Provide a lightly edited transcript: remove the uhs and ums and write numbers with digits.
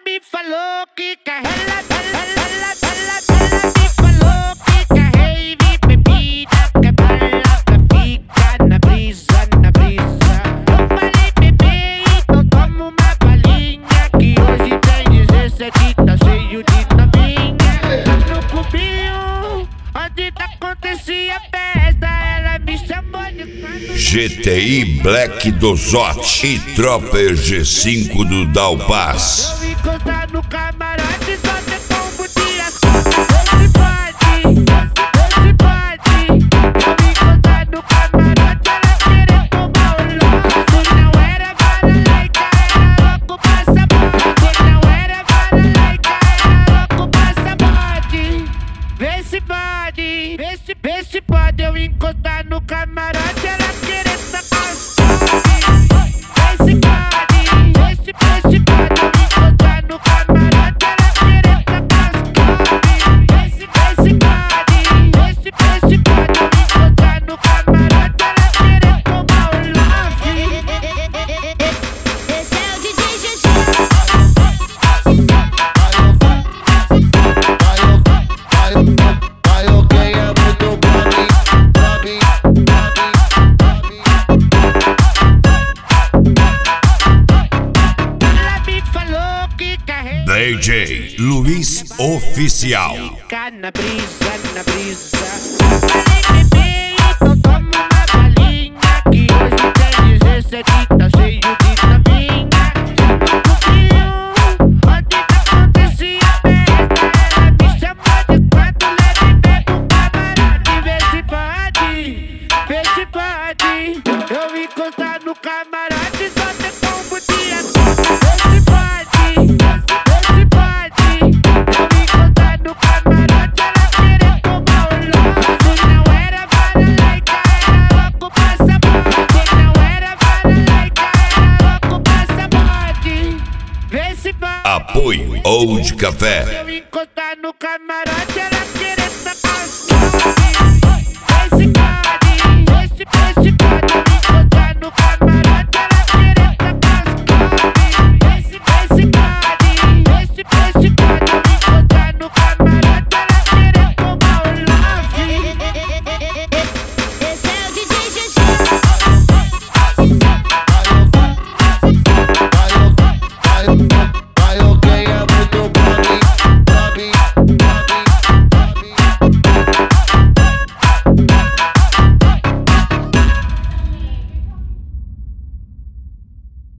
me falou que quer ela me falou que quer rave, bebida, quer bala pra ficar na brisa, na brisa. Eu falei, bebê, então toma uma balinha, que hoje tem 17, tá cheio de novinha. No clubinho, onde acontecia festa, ela me chamou de GTI Black do Zote e Tropa EG5 do Dalpas. Eu encontrar no camarote, só tem como de ação. Esse pode. Eu encontrar no camarote, ela querer tomar o louco. Não era balalaika, era louco passaporte. Não era balalaika, era louco passaporte. Vê se pode, vê se pode. Eu encostar no camarote, ela querer tacar os Vê se pode, eu encostar no camarote, ela querer tacar os Vê se pode, eu encostar no camarote, ela querer tomar o love. Esse é o DJ GG. DJ Luiz Oficial. Fica na brisa, na brisa. Falei, bebê, então toma uma balinha, que hoje tem 17, tá cheio de novinha. No clubinho, onde acontecia festa, ela me chamou de quatro, leve e bebo um camarote. Vê se pode. Eu encostar no camarote, só tem como de ação. Vê se pode. Eu encontrar no camarote, ela querer tomar o louco. Não era balalaika, era louco passaporte. Não era balalaika, era louco passaporte. Vê se pode. Apoio Old Café. Eu encostar no camarote, ela